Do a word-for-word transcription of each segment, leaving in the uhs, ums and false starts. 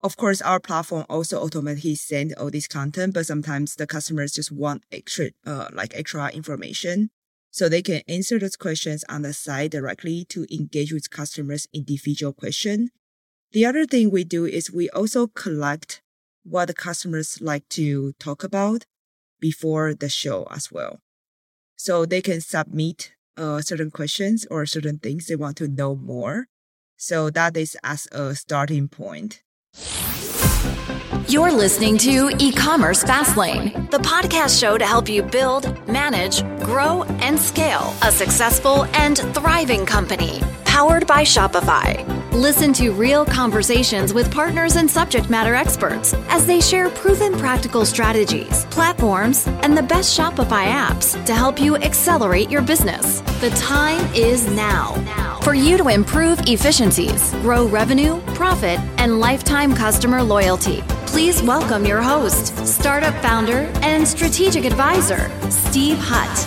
Of course, our platform also automatically send all this content, but sometimes the customers just want extra, uh, like extra information. So they can answer those questions on the site directly to engage with customers' individual question. The other thing we do is we also collect what the customers like to talk about before the show as well. So they can submit uh, certain questions or certain things they want to know more. So that is as a starting point. You're listening to E-commerce Fastlane, the podcast show to help you build, manage, grow, and scale a successful and thriving company, powered by Shopify. Listen to real conversations with partners and subject matter experts as they share proven practical strategies, platforms, and the best Shopify apps to help you accelerate your business. The time is now for you to improve efficiencies, grow revenue, profit, and lifetime customer loyalty. Please welcome your host, startup founder and strategic advisor, Steve Hutt.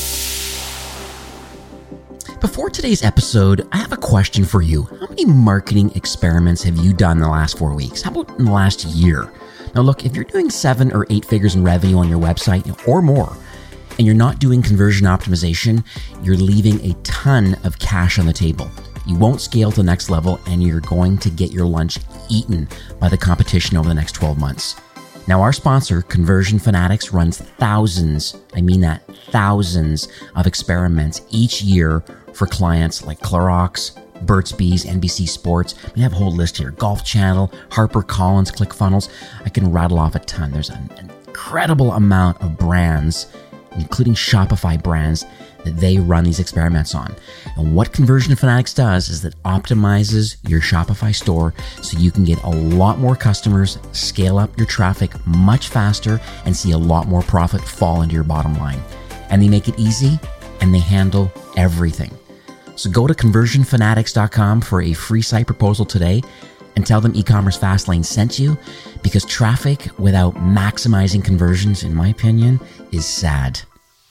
Before today's episode, I have a question for you. How many marketing experiments have you done in the last four weeks? How about in the last year? Now look, if you're doing seven or eight figures in revenue on your website or more, and you're not doing conversion optimization, you're leaving a ton of cash on the table. You won't scale to the next level, and you're going to get your lunch eaten by the competition over the next twelve months. Now, our sponsor, Conversion Fanatics, runs thousands, I mean that, thousands of experiments each year for clients like Clorox, Burt's Bees, N B C Sports. We have a whole list here. Golf Channel, HarperCollins, ClickFunnels. I can rattle off a ton. There's an incredible amount of brands, including Shopify brands, that they run these experiments on. And what Conversion Fanatics does is that optimizes your Shopify store so you can get a lot more customers, scale up your traffic much faster, and see a lot more profit fall into your bottom line. And they make it easy, and they handle everything. So go to conversion fanatics dot com for a free site proposal today and tell them E-commerce Fastlane sent you, because traffic without maximizing conversions, in my opinion, is sad.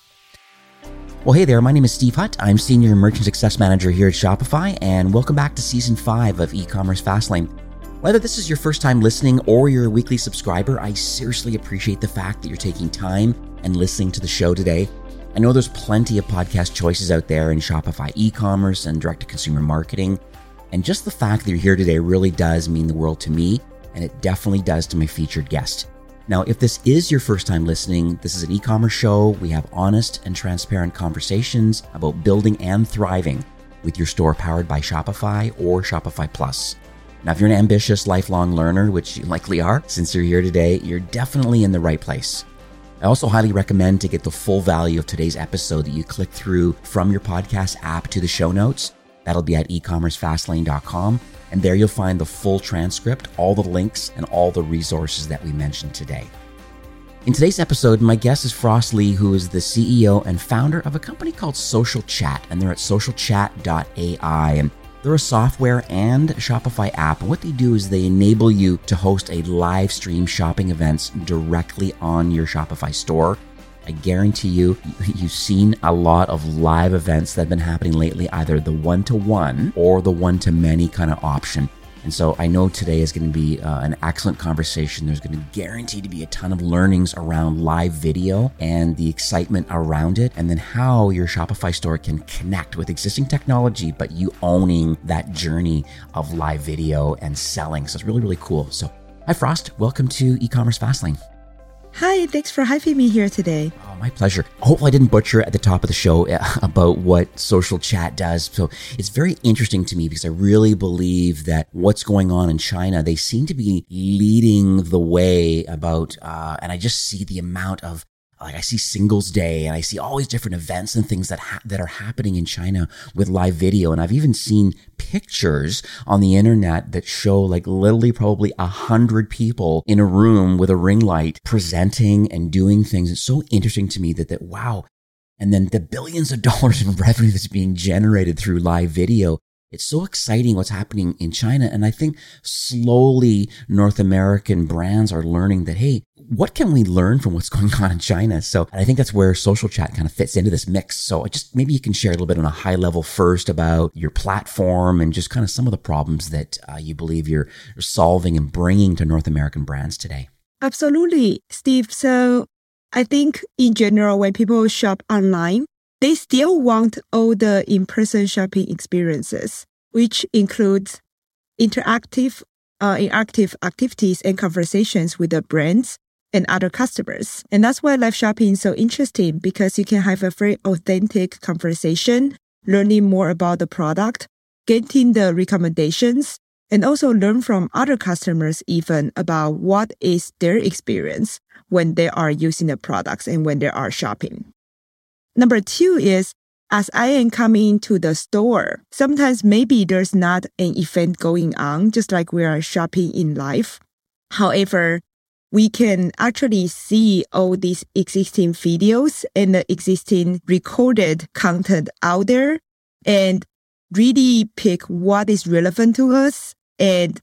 Well, hey there, my name is Steve Hutt. I'm Senior Merchant Success Manager here at Shopify, and welcome back to Season five of E-commerce Fastlane. Whether this is your first time listening or you're a weekly subscriber, I seriously appreciate the fact that you're taking time and listening to the show today. I know there's plenty of podcast choices out there in Shopify e-commerce and direct-to-consumer marketing, and just the fact that you're here today really does mean the world to me, and it definitely does to my featured guest. Now, if this is your first time listening, this is an e-commerce show. We have honest and transparent conversations about building and thriving with your store powered by Shopify or Shopify Plus. Now, if you're an ambitious lifelong learner, which you likely are since you're here today, you're definitely in the right place. I also highly recommend to get the full value of today's episode that you click through from your podcast app to the show notes. That'll be at e commerce fastlane dot com. And there you'll find the full transcript, all the links, and all the resources that we mentioned today. In today's episode, my guest is Frost Lee, who is the C E O and founder of a company called Social Chat, and they're at social chat dot A I. And they're a software and Shopify app. And what they do is they enable you to host a live stream shopping events directly on your Shopify store. I guarantee you, you've seen a lot of live events that have been happening lately, either the one-to-one or the one-to-many kind of option. And so I know today is going to be uh, an excellent conversation. There's going to guarantee to be a ton of learnings around live video and the excitement around it, and then how your Shopify store can connect with existing technology, but you owning that journey of live video and selling. So it's really, really cool. So hi, Frost. Welcome to E-commerce Fastlane. Hi, thanks for having me here today. Oh, my pleasure. Hopefully I didn't butcher at the top of the show about what Social Chat does. So it's very interesting to me because I really believe that what's going on in China, they seem to be leading the way about, uh, and I just see the amount of, like I see Singles Day and I see all these different events and things that ha- that are happening in China with live video. And I've even seen pictures on the internet that show like literally probably a hundred people in a room with a ring light presenting and doing things. It's so interesting to me that, that wow. And then the billions of dollars in revenue that's being generated through live video. It's so exciting what's happening in China. And I think slowly North American brands are learning that, hey, what can we learn from what's going on in China? So I think that's where social chat kind of fits into this mix. So just maybe you can share a little bit on a high level first about your platform and just kind of some of the problems that uh, you believe you're, you're solving and bringing to North American brands today. Absolutely, Steve. So I think in general, when people shop online, they still want all the in-person shopping experiences, which includes interactive, uh, interactive activities and conversations with the brands and other customers. And that's why live shopping is so interesting, because you can have a very authentic conversation, learning more about the product, getting the recommendations, and also learn from other customers even about what is their experience when they are using the products and when they are shopping. Number two is, as I am coming to the store, sometimes maybe there's not an event going on, just like we are shopping in life. However, we can actually see all these existing videos and the existing recorded content out there and really pick what is relevant to us and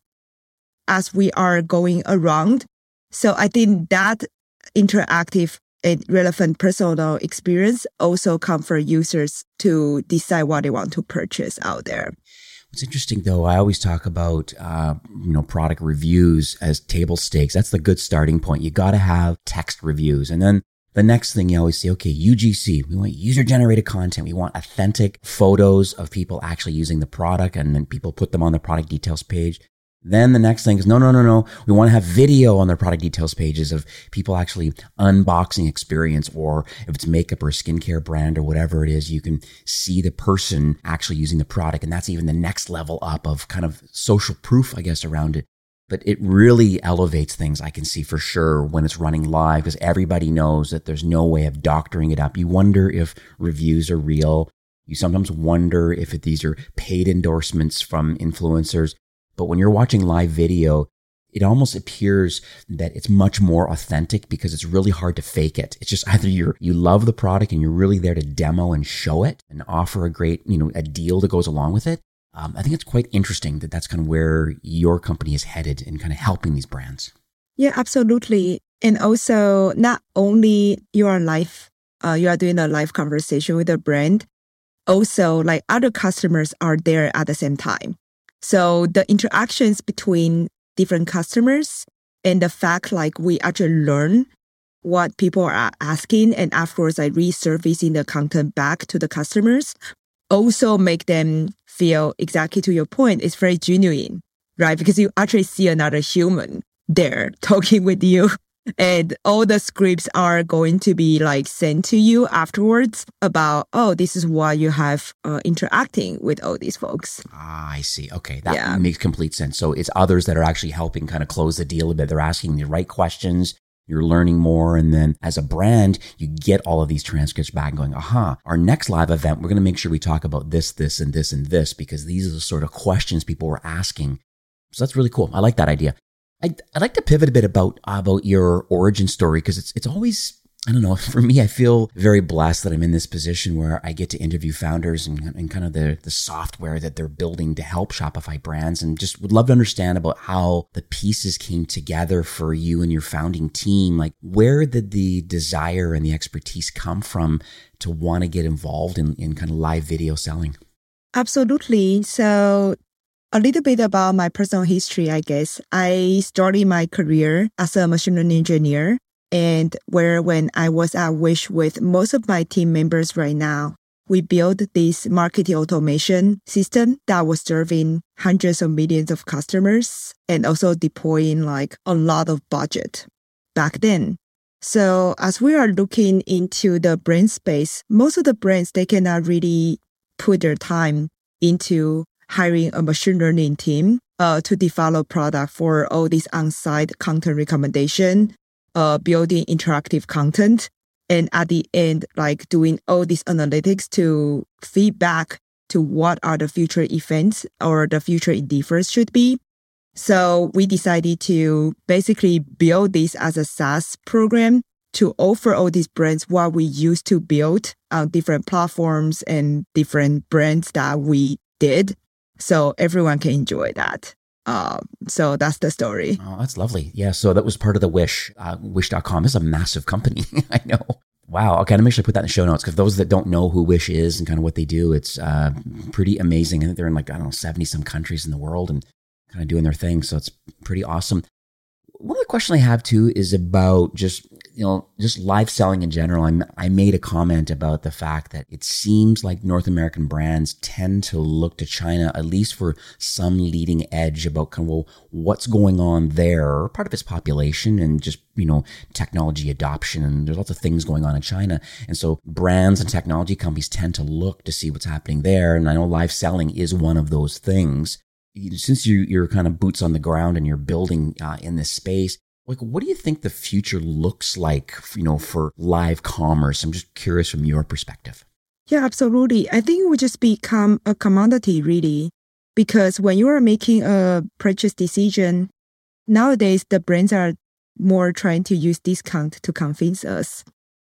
as we are going around. So I think that interactive and relevant personal experience also come for users to decide what they want to purchase out there. What's interesting, though, I always talk about, uh, you know, product reviews as table stakes. That's the good starting point. You got to have text reviews. And then the next thing you always say, okay, U G C, we want user-generated content. We want authentic photos of people actually using the product, and then people put them on the product details page. Then the next thing is, no, no, no, no. We want to have video on their product details pages of people actually unboxing experience, or if it's makeup or a skincare brand or whatever it is, you can see the person actually using the product. And that's even the next level up of kind of social proof, I guess, around it. But it really elevates things, I can see for sure, when it's running live, because everybody knows that there's no way of doctoring it up. You wonder if reviews are real. You sometimes wonder if it, these are paid endorsements from influencers. But when you're watching live video, it almost appears that it's much more authentic because it's really hard to fake it. It's just either you're, you love the product and you're really there to demo and show it and offer a great, you know, a deal that goes along with it. Um, I think it's quite interesting that that's kind of where your company is headed in kind of helping these brands. Yeah, absolutely. And also not only you are live, uh, you are doing a live conversation with a brand, also like other customers are there at the same time. So the interactions between different customers and the fact like we actually learn what people are asking and afterwards like resurfacing the content back to the customers also make them feel, exactly to your point, it's very genuine, right? Because you actually see another human there talking with you. And all the scripts are going to be like sent to you afterwards about, oh, this is why you have uh, interacting with all these folks. Ah, I see. Okay. That yeah. makes complete sense. So it's others that are actually helping kind of close the deal a bit. They're asking the right questions. You're learning more. And then as a brand, you get all of these transcripts back and going, aha, our next live event, we're going to make sure we talk about this, this, and this, and this, because these are the sort of questions people were asking. So that's really cool. I like that idea. I'd, I'd like to pivot a bit about about your origin story, because it's it's always, I don't know, for me, I feel very blessed that I'm in this position where I get to interview founders and, and kind of the, the software that they're building to help Shopify brands, and just would love to understand about how the pieces came together for you and your founding team. Like, where did the desire and the expertise come from to want to get involved in, in kind of live video selling? Absolutely. So a little bit about my personal history, I guess. I started my career as a machine learning engineer, and where when I was at Wish with most of my team members right now, we built this marketing automation system that was serving hundreds of millions of customers and also deploying like a lot of budget back then. So as we are looking into the brand space, most of the brands, they cannot really put their time into hiring a machine learning team uh, to develop product for all these on-site content recommendation, uh, building interactive content, and at the end, like doing all these analytics to feedback to what are the future events or the future endeavors should be. So we decided to basically build this as a SaaS program to offer all these brands what we used to build on different platforms and different brands that we did. So everyone can enjoy that. Uh, so that's the story. Oh, that's lovely. Yeah. So that was part of the Wish, uh, wish dot com is a massive company. I know. Wow. Okay. I'm going to put that in the show notes because those that don't know who Wish is and kind of what they do, it's uh, pretty amazing. I think they're in like, I don't know, seventy some countries in the world and kind of doing their thing. So it's pretty awesome. One other question I have too is about just, you know, just live selling in general. I'm, I made a comment about the fact that it seems like North American brands tend to look to China, at least for some leading edge about kind of, well, what's going on there, part of its population and just, you know, technology adoption. And there's lots of things going on in China. And so brands and technology companies tend to look to see what's happening there. And I know live selling is one of those things. Since you, you're kind of boots on the ground and you're building uh, in this space, like, what do you think the future looks like, you know, for live commerce? I'm just curious from your perspective. Yeah, absolutely. I think it would just become a commodity, really, because when you are making a purchase decision, nowadays the brands are more trying to use discount to convince us.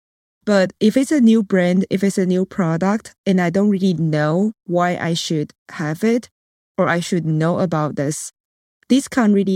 But if it's a new brand, if it's a new product, and I don't really know why I should have it, or I should know about this, this can really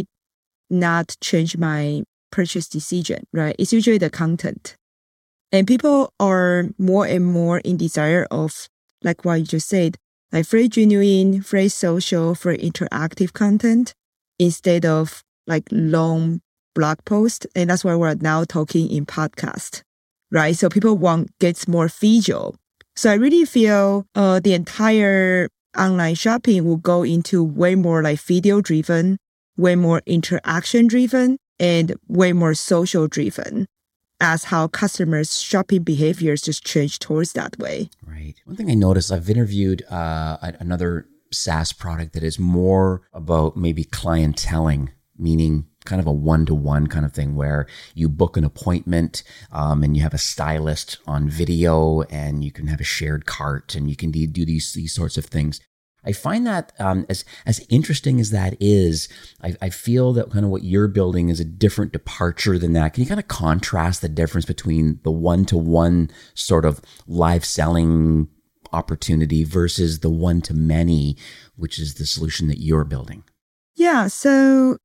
not change my purchase decision, right? It's usually the content. And people are more and more in desire of, like what you just said, like very genuine, very social, very interactive content instead of like long blog post. And that's why we're now talking in podcast, right? So people want gets more visual. So I really feel uh, the entire online shopping will go into way more like video driven, way more interaction driven, and way more social driven as how customers' shopping behaviors just change towards that way. Right. One thing I noticed, I've interviewed uh, another SaaS product that is more about maybe clienteling, meaning kind of a one-to-one kind of thing where you book an appointment um, and you have a stylist on video and you can have a shared cart and you can do, do these, these sorts of things. I find that um, as as interesting as that is, I, I feel that kind of what you're building is a different departure than that. Can you kind of contrast the difference between the one-to-one sort of live selling opportunity versus the one-to-many, which is the solution that you're building? Yeah, so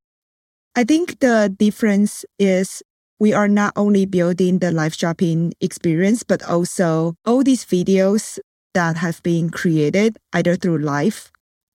I think the difference is we are not only building the live shopping experience, but also all these videos that have been created either through live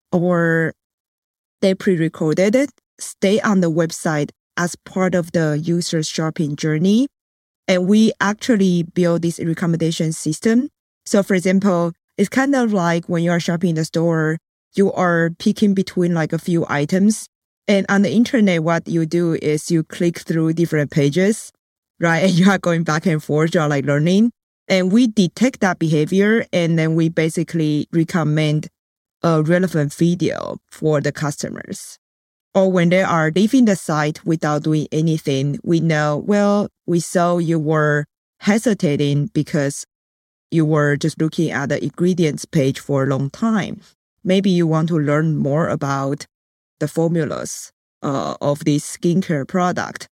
or they pre-recorded it, stay on the website as part of the user's shopping journey. And we actually build this recommendation system. So for example, it's kind of like when you are shopping in the store, you are picking between like a few items. And on the internet, what you do is you click through different pages, right? And you are going back and forth, you are like learning. And we detect that behavior, and then we basically recommend a relevant video for the customers. Or when they are leaving the site without doing anything, we know, well, we saw you were hesitating because you were just looking at the ingredients page for a long time. Maybe you want to learn more about the formulas uh, of this skincare product.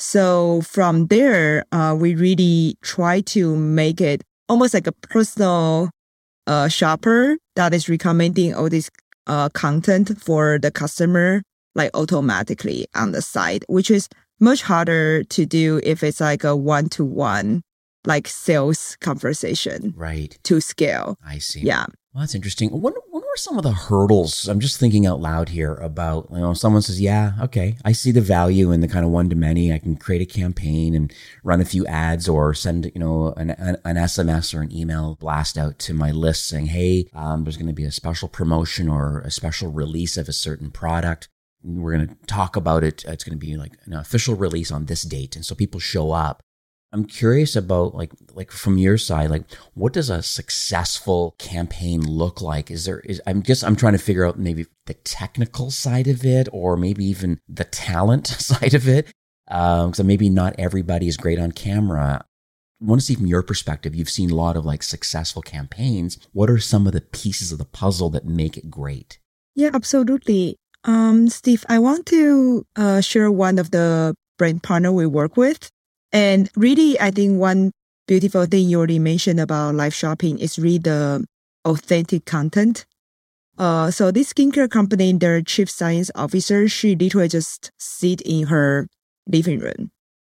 So from there, uh, we really try to make it almost like a personal uh, shopper that is recommending all this uh, content for the customer, like automatically on the site, which is much harder to do if it's like a one-to-one, like sales conversation. Right. To scale. I see. Yeah. Well, that's interesting. What, what were some of the hurdles? I'm just thinking out loud here about, you know, someone says, yeah, okay, I see the value in the kind of one-to-many. I can create a campaign and run a few ads or send, you know, an, an, an S M S or an email blast out to my list saying, hey, um, there's going to be a special promotion or a special release of a certain product. We're going to talk about it. It's going to be like an official release on this date. And so people show up. I'm curious about like, like from your side, like what does a successful campaign look like? Is there, is, I'm just, I'm trying to figure out maybe the technical side of it or maybe even the talent side of it. Um, so maybe not everybody is great on camera. I want to see from your perspective, you've seen a lot of like successful campaigns. What are some of the pieces of the puzzle that make it great? Yeah, absolutely. Um, Steve, I want to uh, share one of the brand partner we work with. And really, I think one beautiful thing you already mentioned about live shopping is really the authentic content Uh, so this skincare company, their chief science officer, she literally just sit in her living room.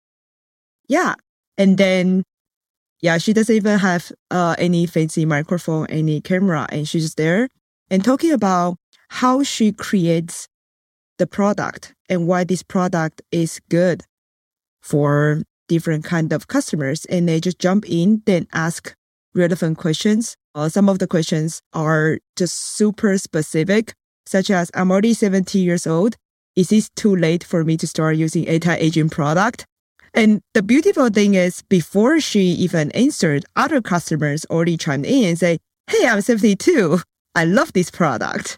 Yeah. And then, yeah, she doesn't even have uh, any fancy microphone, any camera, and she's just there and talking about how she creates the product and why this product is good for different kind of customers. And they just jump in, then ask relevant questions. Uh, some of the questions are just super specific, such as, I'm already seventy years old. Is it too late for me to start using anti-aging product? And the beautiful thing is, before she even answered, other customers already chimed in and say, hey, I'm seventy-two. I love this product.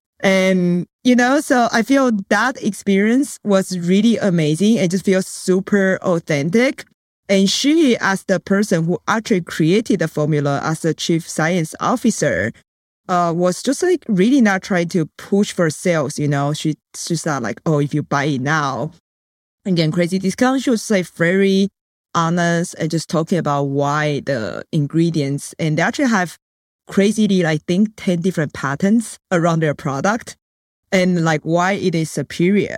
And, you know, so I feel that experience was really amazing. It just feels super authentic. And she, as the person who actually created the formula as the chief science officer, uh, was just like really not trying to push for sales. You know, she, she's not like, oh, if you buy it now, again, crazy discount. She was like very honest and just talking about why the ingredients, and they actually have crazily, I think, ten different patents around their product and like why it is superior.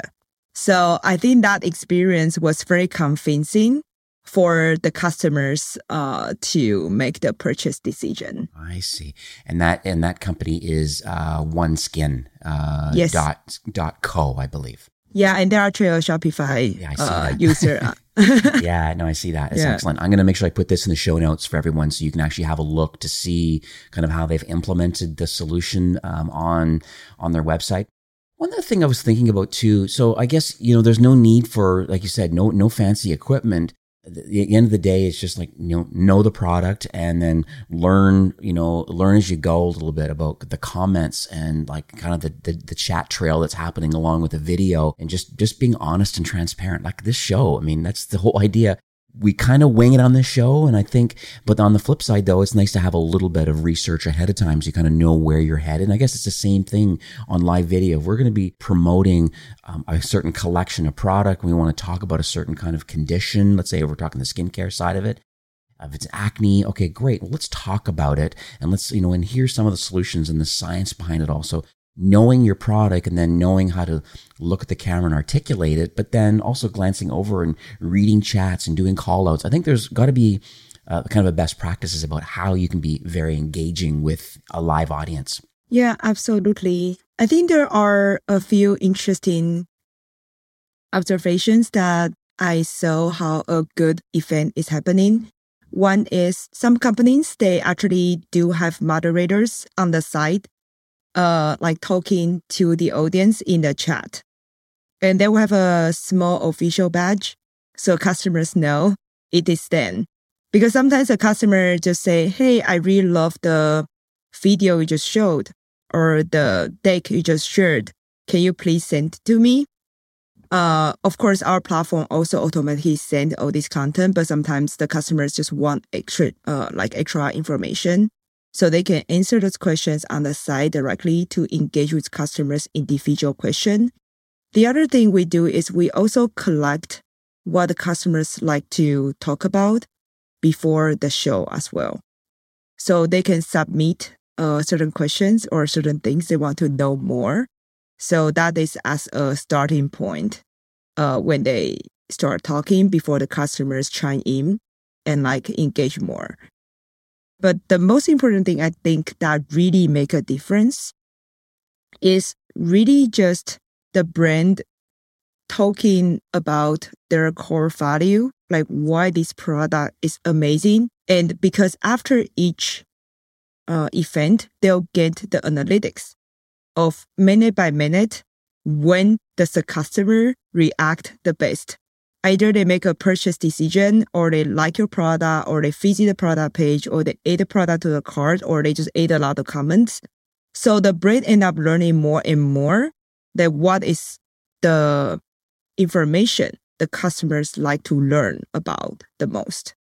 So I think that experience was very convincing for the customers uh, to make the purchase decision. I see. And that and that company is uh, OneSkin uh, yes. dot, dot co, I believe. Yeah, and they're actually a Shopify yeah, I see uh, that. user. Yeah, no, I see that. It's yeah. excellent. I'm going to make sure I put this in the show notes for everyone so you can actually have a look to see kind of how they've implemented the solution um, on on their website. One other thing I was thinking about too, so I guess, you know, there's no need for, like you said, no no fancy equipment. At the end of the day, it's just like, you know, know the product and then learn, you know, learn as you go a little bit about the comments and like kind of the, the, the chat trail that's happening along with the video and just, just being honest and transparent. Like this show, I mean, that's the whole idea. We kind of wing it on this show. And I think, but on the flip side though, it's nice to have a little bit of research ahead of time so you kind of know where you're headed. And I guess it's the same thing on live video. If we're going to be promoting um, a certain collection of product, we want to talk about a certain kind of condition. Let's say if we're talking the skincare side of it. If it's acne, okay, great. Well, let's talk about it. And let's, you know, and here's some of the solutions and the science behind it also. Knowing your product and then knowing how to look at the camera and articulate it, but then also glancing over and reading chats and doing call outs. I think there's got to be uh, kind of a best practices about how you can be very engaging with a live audience. Yeah, absolutely. I think there are a few interesting observations that I saw how a good event is happening. One is some companies, they actually do have moderators on the side. Uh, like talking to the audience in the chat. And they will have a small official badge so customers know it is them. Because sometimes a customer just say, hey, I really love the video you just showed or the deck you just shared. Can you please send it to me? Uh, of course, our platform also automatically send all this content, but sometimes the customers just want extra, uh, like extra information. So they can answer those questions on the side directly to engage with customers' individual question. The other thing we do is we also collect what the customers like to talk about before the show as well. So they can submit uh, certain questions or certain things they want to know more. So that is as a starting point uh, when they start talking before the customers chime in and like engage more. But the most important thing I think that really make a difference is really just the brand talking about their core value, like why this product is amazing. And because after each uh, event, they'll get the analytics of minute by minute, when does the customer react the best? Either they make a purchase decision or they like your product or they visit the product page or they add the product to the cart or they just add a lot of comments. So the brand end up learning more and more that what is the information the customers like to learn about the most.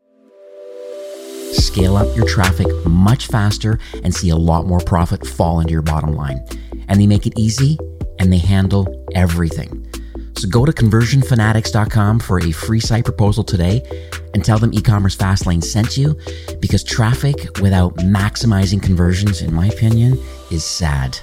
Scale up your traffic much faster and see a lot more profit fall into your bottom line. And they make it easy and they handle everything. So go to conversion fanatics dot com for a free site proposal today and tell them e-commerce Fastlane sent you, because traffic without maximizing conversions, in my opinion, is sad.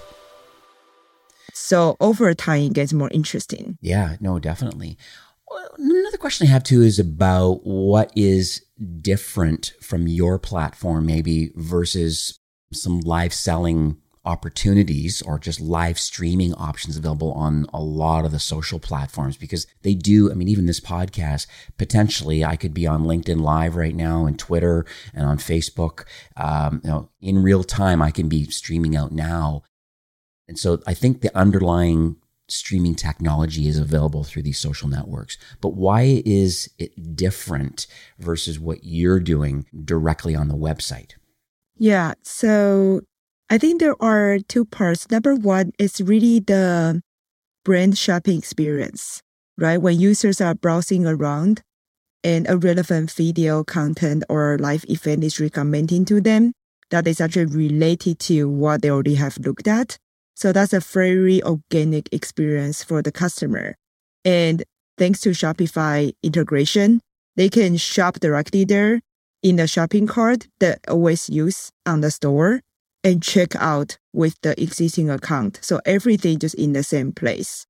So over time, it gets more interesting. Yeah, no, definitely. Well, another question I have too is about what is different from your platform maybe versus some live selling opportunities or just live streaming options available on a lot of the social platforms, because they do, I mean, even this podcast, potentially I could be on LinkedIn Live right now and Twitter and on Facebook. Um, you know, in real time, I can be streaming out now. And so I think the underlying streaming technology is available through these social networks. But why is it different versus what you're doing directly on the website? Yeah, so I think there are two parts. Number one is really the brand shopping experience, right? When users are browsing around and a relevant video content or live event is recommending to them, that is actually related to what they already have looked at. So that's a very organic experience for the customer. And thanks to Shopify integration, they can shop directly there in the shopping cart that always use on the store and check out with the existing account. So everything just in the same place.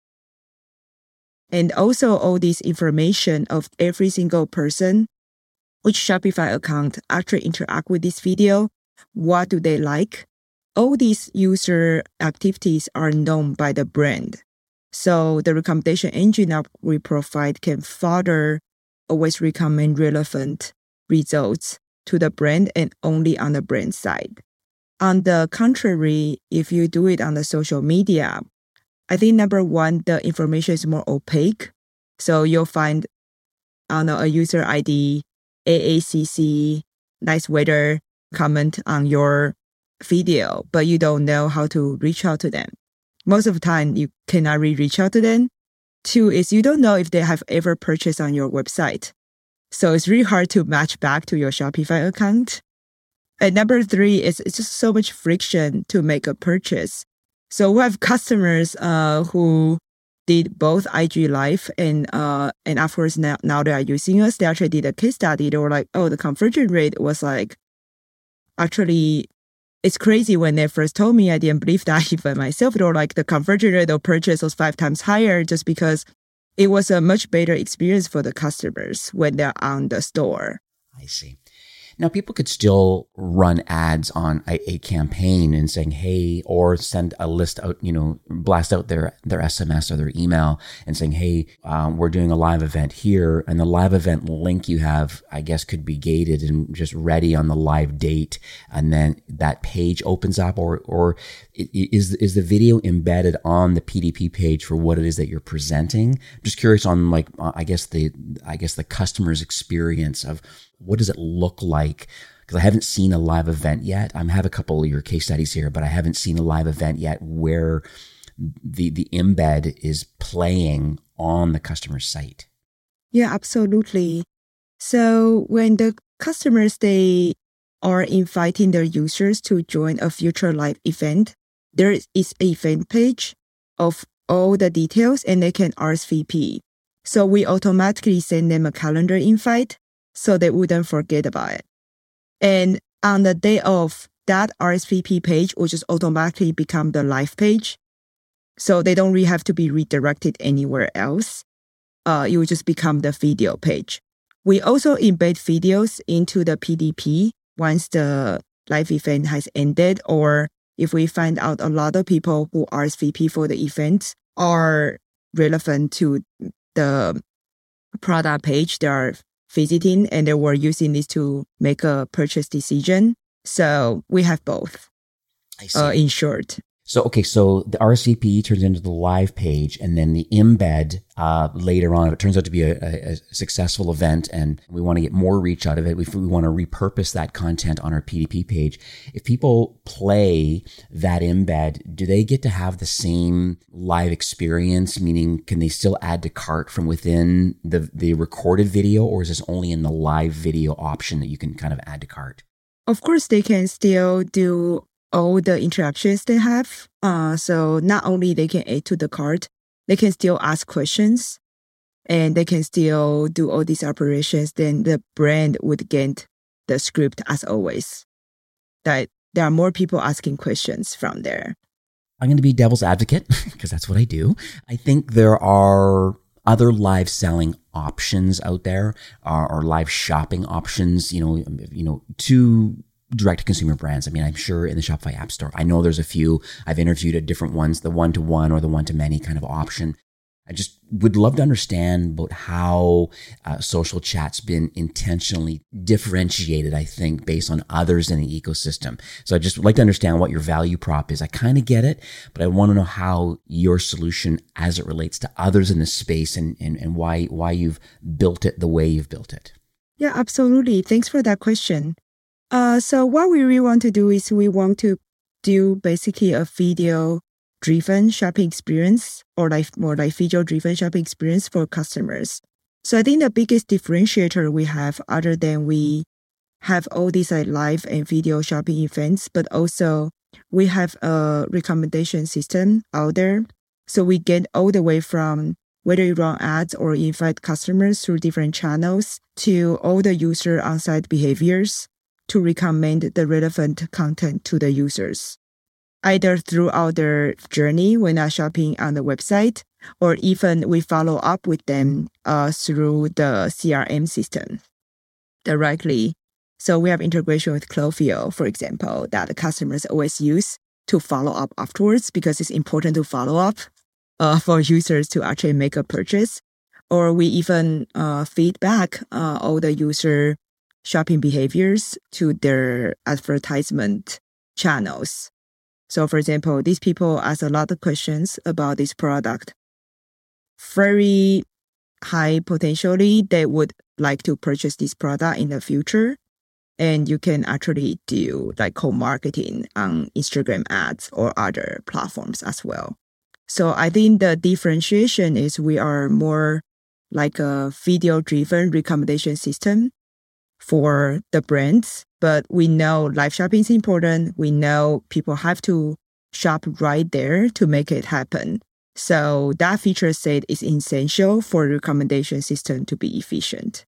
And also all this information of every single person, which Shopify account actually interact with this video, what do they like? All these user activities are known by the brand. So the recommendation engine that we provide can further always recommend relevant results to the brand and only on the brand side. On the contrary, if you do it on the social media, I think number one, the information is more opaque. So you'll find on a user I D, A A C C, nice weather comment on your video, but you don't know how to reach out to them. Most of the time, you cannot really reach out to them. Two is you don't know if they have ever purchased on your website. So it's really hard to match back to your Shopify account. And number three is it's just so much friction to make a purchase. So we have customers uh, who did both I G Live and uh, and afterwards now, now they are using us. They actually did a case study. They were like, oh, the conversion rate was like, actually, it's crazy. When they first told me, I didn't believe that even myself. They were like, the conversion rate of purchase was five times higher just because it was a much better experience for the customers when they're on the store. I see. Now, people could still run ads on a, a campaign and saying, hey, or send a list out, you know, blast out their, their S M S or their email and saying, hey, um, we're doing a live event here. And the live event link you have, I guess, could be gated and just ready on the live date. And then that page opens up, or, or is, is the video embedded on the P D P page for what it is that you're presenting? I'm just curious on, like, I guess the, I guess the customer's experience of what does it look like? Because I haven't seen a live event yet. I have a couple of your case studies here, but I haven't seen a live event yet where the the embed is playing on the customer site. Yeah, absolutely. So when the customers, they are inviting their users to join a future live event, there is an event page of all the details and they can R S V P. So we automatically send them a calendar invite so they wouldn't forget about it. And on the day of, that R S V P page will just automatically become the live page. So they don't really have to be redirected anywhere else. Uh, it will just become the video page. We also embed videos into the P D P once the live event has ended, or if we find out a lot of people who R S V P for the event are relevant to the product page they are visiting and they were using this to make a purchase decision. So we have both, I see. Uh, in short. So, okay, so the R S V P turns into the live page, and then the embed uh, later on, if it turns out to be a, a, a successful event and we want to get more reach out of it, if we want to repurpose that content on our P D P page, if people play that embed, do they get to have the same live experience? Meaning, can they still add to cart from within the, the recorded video, or is this only in the live video option that you can kind of add to cart? Of course, they can still do all the interactions they have. Uh, so not only they can add to the cart, they can still ask questions and they can still do all these operations, then the brand would get the script as always. That there are more people asking questions from there. I'm going to be devil's advocate because that's what I do. I think there are other live selling options out there, or, or live shopping options, you know, you know, to direct to consumer brands. I mean, I'm sure in the Shopify App Store, I know there's a few. I've interviewed at different ones, the one to one or the one to many kind of option. I just would love to understand about how uh, social chat's been intentionally differentiated, I think, based on others in the ecosystem. So I just would like to understand what your value prop is. I kind of get it, but I want to know how your solution as it relates to others in the space and, and, and why, why you've built it the way you've built it. Yeah, absolutely. Thanks for that question. Uh, so what we really want to do is we want to do basically a video driven shopping experience, or like more like video driven shopping experience for customers. So I think the biggest differentiator we have, other than we have all these like live and video shopping events, but also we have a recommendation system out there. So we get all the way from whether you run ads or invite customers through different channels to all the user on-site behaviors to recommend the relevant content to the users, either throughout their journey when they're shopping on the website, or even we follow up with them uh, through the C R M system directly. So we have integration with Klaviyo, for example, that the customers always use to follow up afterwards, because it's important to follow up uh, for users to actually make a purchase. Or we even uh, feed back uh, all the user shopping behaviors to their advertisement channels. So for example, these people ask a lot of questions about this product. Very high potentially, they would like to purchase this product in the future. And you can actually do like co-marketing on Instagram ads or other platforms as well. So I think the differentiation is we are more like a video-driven recommendation system for the brands, but we know live shopping is important. We know people have to shop right there to make it happen. So that feature set is essential for recommendation system to be efficient.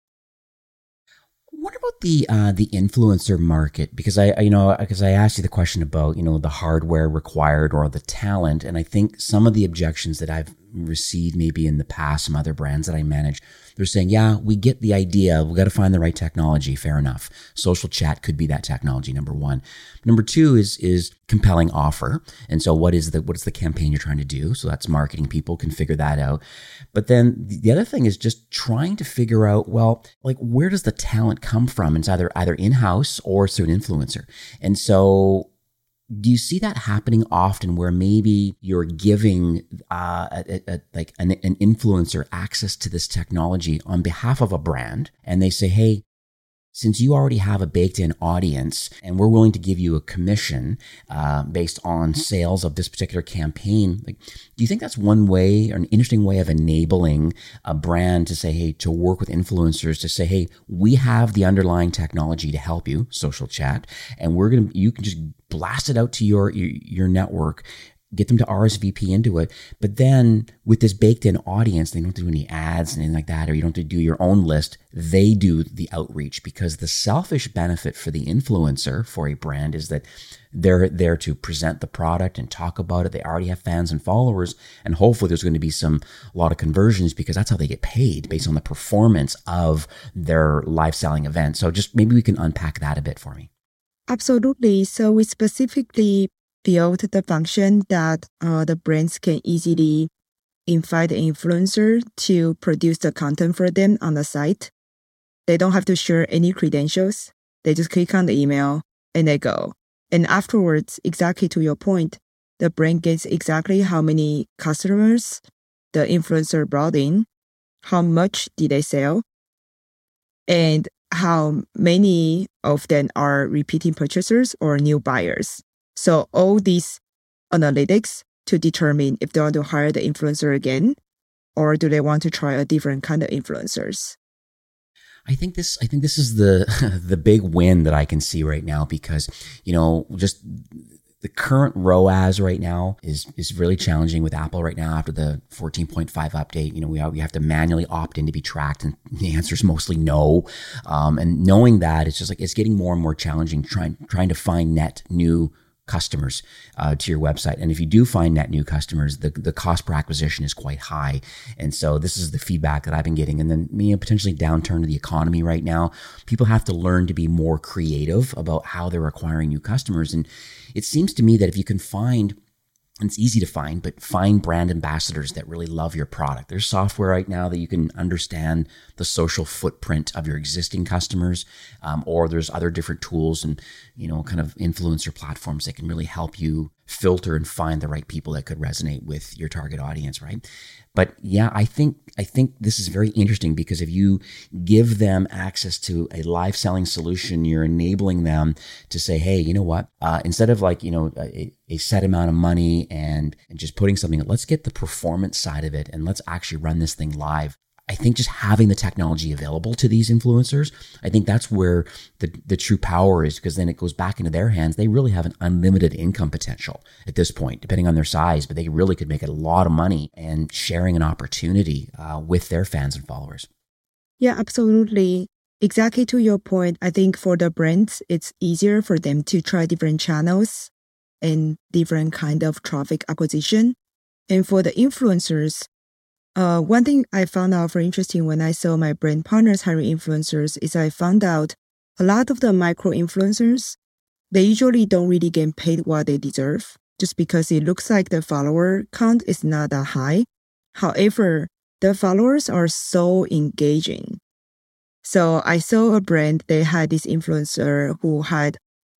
What about the uh, the influencer market? Because I, I, you know, because I asked you the question about, you know, the hardware required or the talent, and I think some of the objections that I've received maybe in the past, some other brands that I manage, they're saying, yeah, we get the idea. We got to find the right technology. Fair enough. Social chat could be that technology. Number one. Number two is is compelling offer. And so what is the what is the campaign you're trying to do? So that's marketing people can figure that out. But then the other thing is just trying to figure out, well, like where does the talent come from? It's either either in-house or through an influencer. And so do you see that happening often where maybe you're giving uh, a, a, like an, an influencer access to this technology on behalf of a brand, and they say, hey, since you already have a baked-in audience and we're willing to give you a commission uh, based on sales of this particular campaign, like, do you think that's one way or an interesting way of enabling a brand to say, hey, to work with influencers to say, hey, we have the underlying technology to help you, social chat, and we're going to, you can just blast it out to your, your, your network, get them to R S V P into it. But then with this baked in audience, they don't have to do any ads and anything like that, or you don't have to do your own list. They do the outreach, because the selfish benefit for the influencer for a brand is that they're there to present the product and talk about it. They already have fans and followers, and hopefully there's going to be some, a lot of conversions, because that's how they get paid, based on the performance of their live selling event. So just maybe we can unpack that a bit for me. Absolutely. So we specifically built the function that uh, the brands can easily invite the influencer to produce the content for them on the site. They don't have to share any credentials. They just click on the email and they go. And afterwards, exactly to your point, the brand gets exactly how many customers the influencer brought in, how much did they sell, and how many of them are repeating purchasers or new buyers. So all these analytics to determine if they want to hire the influencer again, or do they want to try a different kind of influencers. I think this, I think this is the, the big win that I can see right now, because, you know, just The current R O A S right now is is really challenging with Apple right now after the fourteen point five update. You know, we have, we have to manually opt in to be tracked, and the answer is mostly no. Um, and knowing that, it's just like it's getting more and more challenging trying trying to find net new customers uh, to your website. And if you do find net new customers, the, the cost per acquisition is quite high. And so this is the feedback that I've been getting. And then you know, potentially downturn to the economy right now, people have to learn to be more creative about how they're acquiring new customers. And it seems to me that if you can find, and it's easy to find, but find brand ambassadors that really love your product. There's software right now that you can understand the social footprint of your existing customers, um, or there's other different tools and, you know, kind of influencer platforms that can really help you filter and find the right people that could resonate with your target audience, right? But yeah, I think I think this is very interesting because if you give them access to a live selling solution, you're enabling them to say, hey, you know what? Uh, instead of like, you know, a, a set amount of money and, and just putting something, let's get the performance side of it and let's actually run this thing live. I think just having the technology available to these influencers, I think that's where the, the true power is, because then it goes back into their hands. They really have an unlimited income potential at this point, depending on their size, but they really could make a lot of money and sharing an opportunity uh, with their fans and followers. Yeah, absolutely. Exactly to your point, I think for the brands, it's easier for them to try different channels and different kind of traffic acquisition. And for the influencers, Uh, one thing I found out very interesting when I saw my brand partners hiring influencers is I found out a lot of the micro influencers, they usually don't really get paid what they deserve just because it looks like the follower count is not that high. However, the followers are so engaging. So I saw a brand, they had this influencer who had,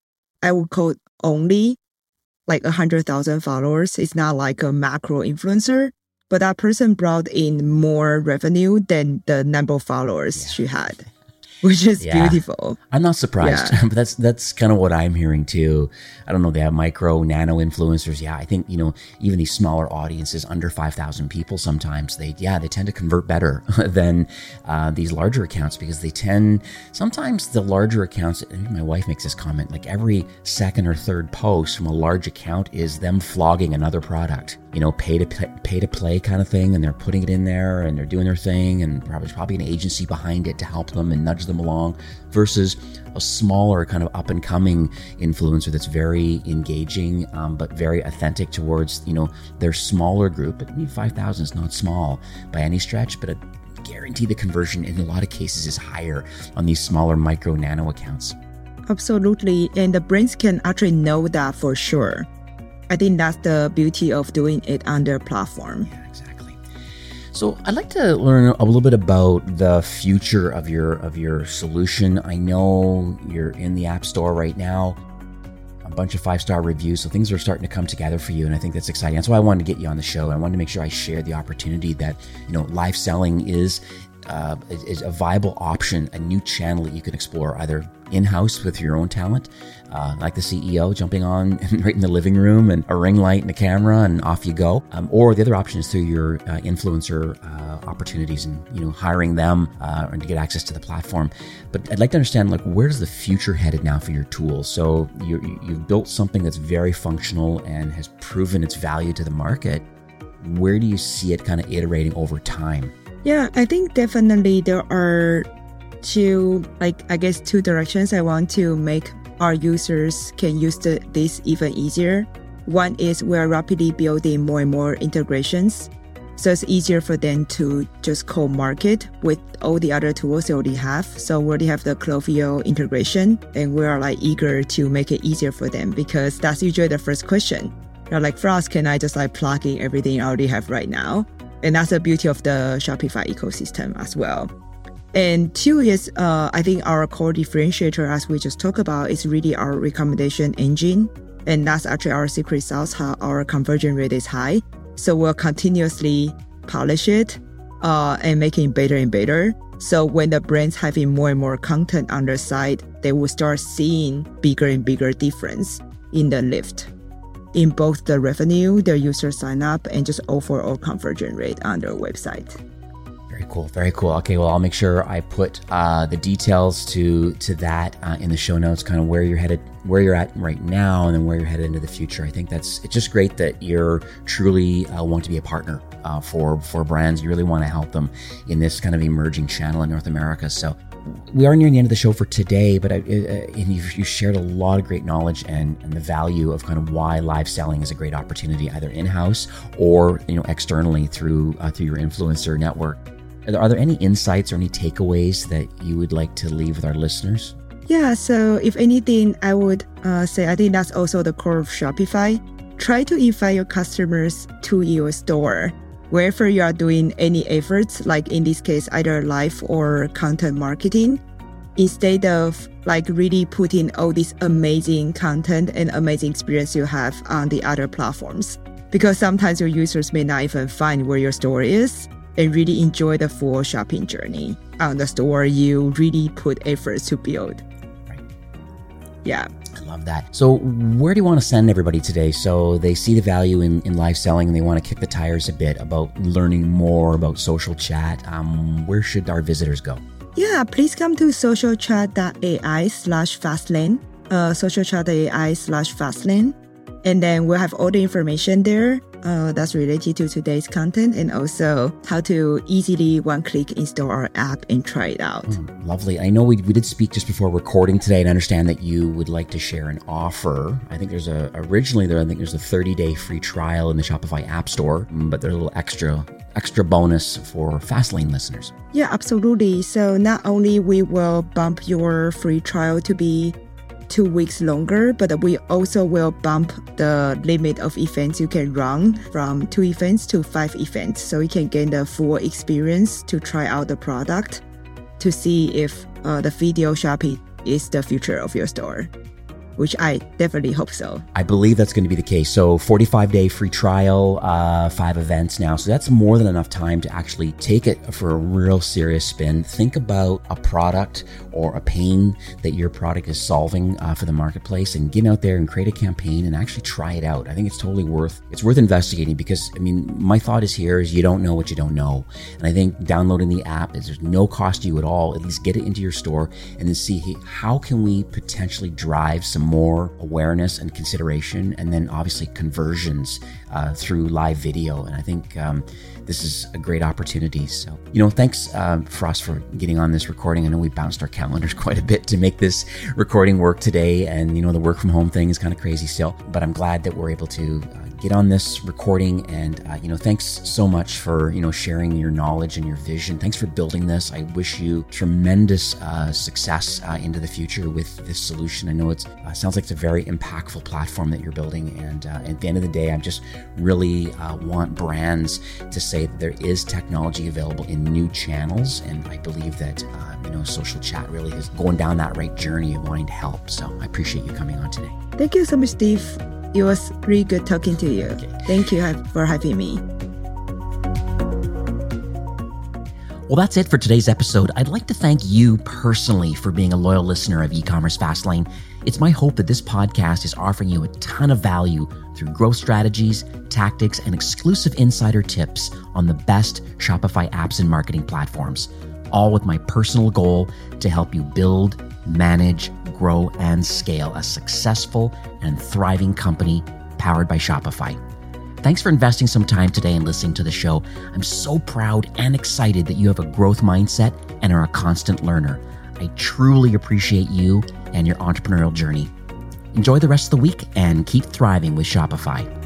I would call it only like one hundred thousand followers. It's not like a macro influencer. But that person brought in more revenue than the number of followers yeah. she had, which is yeah. beautiful. I'm not surprised, yeah. but that's that's kind of what I'm hearing too. I don't know, they have micro, nano influencers. Yeah, I think, you know, even these smaller audiences, under five thousand people sometimes, they, yeah, they tend to convert better than uh, these larger accounts because they tend, sometimes the larger accounts, and my wife makes this comment, like every second or third post from a large account is them flogging another product. You know, pay to pay, pay to play kind of thing, and they're putting it in there and they're doing their thing, and probably probably an agency behind it to help them and nudge them along, versus a smaller kind of up and coming influencer that's very engaging, um, but very authentic towards, you know, their smaller group. But I mean, five thousand is not small by any stretch, but I guarantee the conversion in a lot of cases is higher on these smaller micro nano accounts. Absolutely, and the brands can actually know that for sure. I think that's the beauty of doing it on their platform. Yeah, exactly. So I'd like to learn a little bit about the future of your of your solution. I know you're in the App Store right now, a bunch of five-star reviews, so things are starting to come together for you, and I think that's exciting. That's why I wanted to get you on the show. I wanted to make sure I share the opportunity that, you know, live selling is uh, is a viable option, a new channel that you can explore either in-house with your own talent, uh, like the C E O jumping on right in the living room and a ring light and a camera and off you go. Um, or the other option is through your uh, influencer uh, opportunities and, you know, hiring them uh, and to get access to the platform. But I'd like to understand, like, where's the future headed now for your tool? So you're, you've built something that's very functional and has proven its value to the market. Where do you see it kind of iterating over time? Yeah, I think definitely there are two, like, I guess two directions I want to make our users can use the, this even easier. One is we're rapidly building more and more integrations. So it's easier for them to just co-market with all the other tools they already have. So we already have the Klaviyo integration, and we are like eager to make it easier for them because that's usually the first question. They're like, for us, can I just like plug in everything I already have right now? And that's the beauty of the Shopify ecosystem as well. And two is, uh, I think our core differentiator, as we just talked about, is really our recommendation engine. And that's actually our secret sauce, how our conversion rate is high. So we'll continuously polish it uh, and make it better and better. So when the brands having more and more content on their site, they will start seeing bigger and bigger difference in the lift in both the revenue, their user sign up, and just overall conversion rate on their website. Very cool. Very cool. Okay, well, I'll make sure I put uh, the details to to that uh, in the show notes, kind of where you're headed, where you're at right now, and then where you're headed into the future. I think that's it's just great that you're truly uh, want to be a partner uh, for for brands. You really want to help them in this kind of emerging channel in North America. So we are nearing the end of the show for today, but I, uh, and you've, you shared a lot of great knowledge and, and the value of kind of why live selling is a great opportunity, either in-house or you know externally through uh, through your influencer network. Are there, are there any insights or any takeaways that you would like to leave with our listeners? Yeah, so if anything, I would uh, say I think that's also the core of Shopify. Try to invite your customers to your store. Wherever you are doing any efforts, like in this case, either live or content marketing, instead of like really putting all this amazing content and amazing experience you have on the other platforms. Because sometimes your users may not even find where your store is and really enjoy the full shopping journey on the store you really put efforts to build. Right. Yeah. I love that. So where do you want to send everybody today? So they see the value in, in live selling and they want to kick the tires a bit about learning more about social chat. Um, where should our visitors go? Yeah, please come to socialchat.ai slash fastlane, uh, socialchat.ai slash fastlane. And then we'll have all the information there uh, that's related to today's content and also how to easily one-click install our app and try it out. Mm, lovely. I know we, we did speak just before recording today and understand that you would like to share an offer. I think there's a, originally there, I think there's a thirty-day free trial in the Shopify App Store, but there's a little extra extra bonus for Fastlane listeners. Yeah, absolutely. So not only we will bump your free trial to be two weeks longer, but we also will bump the limit of events you can run from two events to five events. So you can gain the full experience to try out the product to see if uh, the video shopping is the future of your store, which I definitely hope so. I believe that's going to be the case. So forty-five day free trial, uh, five events now. So that's more than enough time to actually take it for a real serious spin. Think about a product or a pain that your product is solving uh, for the marketplace and get out there and create a campaign and actually try it out. I think it's totally worth, it's worth investigating because, I mean, my thought is here is you don't know what you don't know. And I think downloading the app is there's no cost to you at all. At least get it into your store and then see hey, how can we potentially drive some more awareness and consideration, and then obviously conversions uh, through live video. And I think um, this is a great opportunity. So, you know, thanks um, for us for getting on this recording. I know we bounced our calendars quite a bit to make this recording work today. And, you know, the work from home thing is kind of crazy still, but I'm glad that we're able to uh, get on this recording. And, uh, you know, thanks so much for, you know, sharing your knowledge and your vision. Thanks for building this. I wish you tremendous uh, success uh, into the future with this solution. I know it's uh, sounds like it's a very impactful platform that you're building. And uh, at the end of the day, I just really uh, want brands to say that there is technology available in new channels. And I believe that, uh, you know, social chat really is going down that right journey of wanting to help. So I appreciate you coming on today. Thank you so much, Steve. It was really good talking to you. Okay. Thank you for having me. Well, that's it for today's episode. I'd like to thank you personally for being a loyal listener of E-commerce Fastlane. It's my hope that this podcast is offering you a ton of value through growth strategies, tactics, and exclusive insider tips on the best Shopify apps and marketing platforms, all with my personal goal to help you build, manage, grow, and scale a successful and thriving company powered by Shopify. Thanks for investing some time today and listening to the show. I'm so proud and excited that you have a growth mindset and are a constant learner. I truly appreciate you and your entrepreneurial journey. Enjoy the rest of the week and keep thriving with Shopify.